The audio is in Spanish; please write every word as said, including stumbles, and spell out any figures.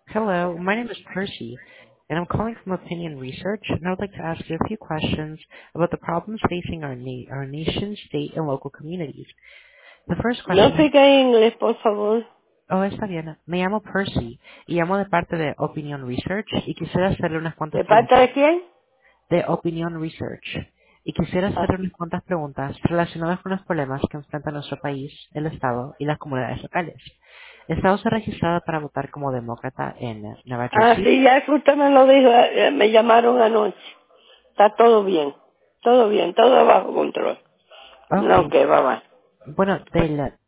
Hello, my name is Percy, and I'm calling from Opinion Research, and I would like to ask you a few questions about the problems facing our, na- our nation, state, and local communities. The first No question is, explica en inglés, por favor. oh, está bien, me llamo Percy, y llamo de parte de Opinion Research, y quisiera hacerle unas cuantas ¿De parte preguntas de quién? de Opinion Research. Y quisiera Ah, hacerle unas cuantas preguntas relacionadas con los problemas que enfrenta nuestro país, el Estado y las comunidades locales. El Estado se ha registrado para votar como demócrata en Nueva ah, Jersey. sí, ya que usted me lo dijo, eh, me llamaron anoche. Está todo bien, todo bien, todo bajo control. No, Ok, que va, va. bueno, del